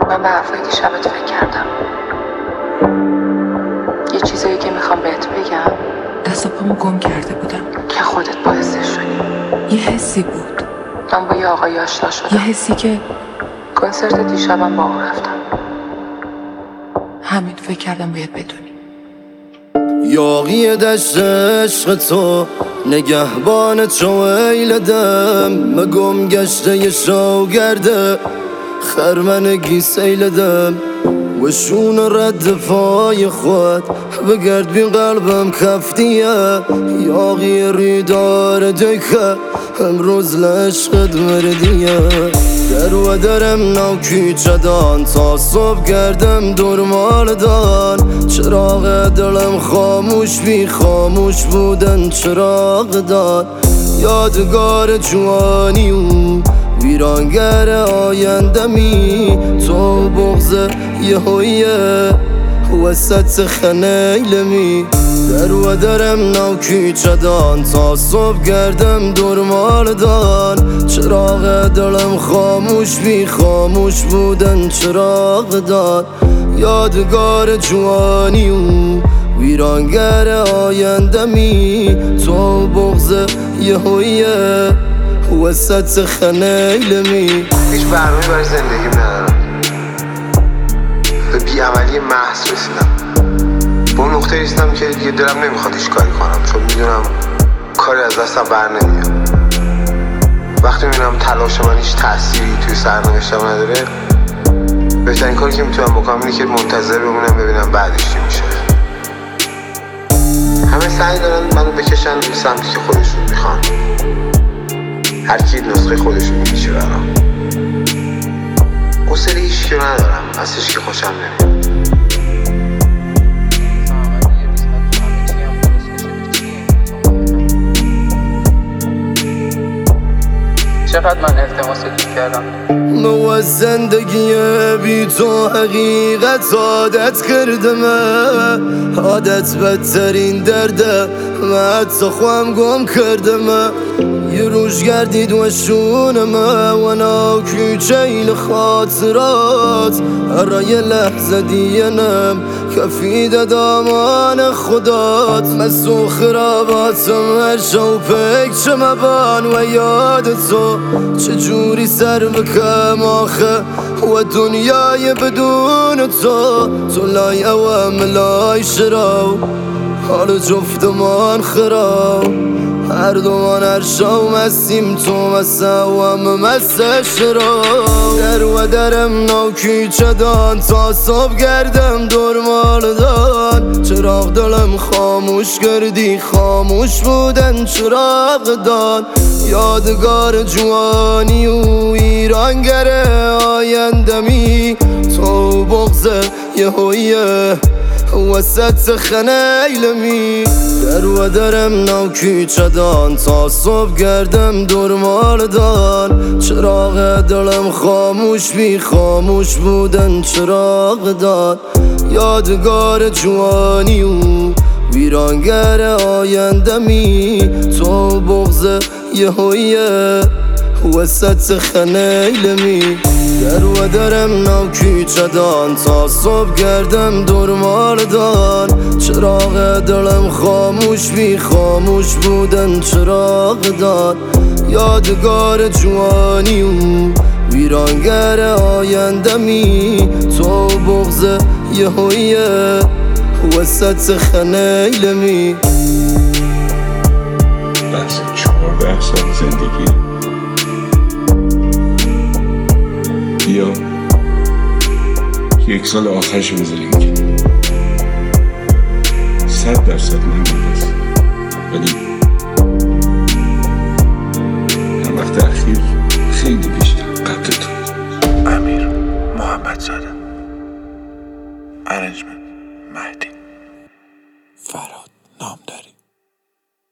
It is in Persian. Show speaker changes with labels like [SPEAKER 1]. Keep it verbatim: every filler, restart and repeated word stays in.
[SPEAKER 1] من به حرفایی که شبت فکر کردم. یه چیزایی که میخوام بهت بگم دست پامو گم کرده بودم که خودت باعثش شدی. یه حسی بود. من با یه آقای آشنا شدم. یه حسی که کنسرت دیشبم با اون رفتم. همین فکر کردم باید بدونی.
[SPEAKER 2] یاغی دشت عشق تو نگهبان چویل دم مگم گشته ی شوگرده خرمنگی سیل دم وشون رد پای خود بگرد بین قلبم کفتیه یاغی ریدار دیگه امروز لعشقت مردیه در و درم نوکی چدان تا صبح گردم دور مالدان چراغ دلم خاموش بی خاموش بودن چراغ دان یادگار جوانی و ویرانگر آینده می تو بغض یهویه وسط خنیلمی در و درم نوکی چدان تا صبح گردم دور مالدان چراغ دلم خاموش بی خاموش بودن چراغ دان یادگار جوانی و ویرانگر آینده می تو بغض یهویه وسط خنیلمی
[SPEAKER 3] هیچ برنامه‌ای برای زندگیم ندارم. به بیعملی محض رسیدم. به اون نقطه رسیدم که دیگه دلم نمیخواد هیچ کاری کنم چون میدونم کاری از دستم بر نمیاد. وقتی میبینم تلاش من هیچ تأثیری توی سرنوشتم نداره بهترین کاری که میتونم بکنم اینه که منتظر بمونم ببینم بعدش چی میشه. همه سعی دارن منو بکشن به سمتی که خودشون میخوان. هر کی نسخه خودشون میشه برام. حوصله هیچ که ندارم. از هیچ که خوشم نمیاد.
[SPEAKER 4] چقدر من التماس دید کردم
[SPEAKER 2] مو از زندگی بی تو حقیقت عادت کردم عادت بدترین درده و حتی خوام گم کردم یه روش گردید و شونم و ناکی چین خاطرات هر یه لحظه دینم کفید دامان خدات مسو خراباتم هر شو پک چمبان و یاد تو چجوری سر بکم آخه و دنیای بدون تو تو لای اوام لای شراو حال جفتمان خراو هر دومان هر شو مسیم تو مسوام مسش رو در و درم نوکی چدان تا صبح گردم دور مالدان چراغ دلم خاموش کردی خاموش بودن چراغ دان یادگار جوانی و ایرانگر آینده می تو بغض یهویه وسط خنیلمی در و درم نوکی چدان تا صبح گردم دور مالدان چراغ دلم خاموش بی خاموش بودن چراغ دان یادگار جوانی و ویرانگر آینده می تو بغض یهویه وسط خنیلمی در و درم نوکی چدان تا صبح گردم دور مالدان چراغ دلم خاموش بی خاموش بودن چراغ دان یادگار جوانی و ویرانگر آینده می تو بغض یهویه وسط خنیلمی
[SPEAKER 5] بحث چهارده سال زندگی بیا یک سال آخرش بذاریم که صد درصد نمیدست ولی هم وقت اخیر خیلی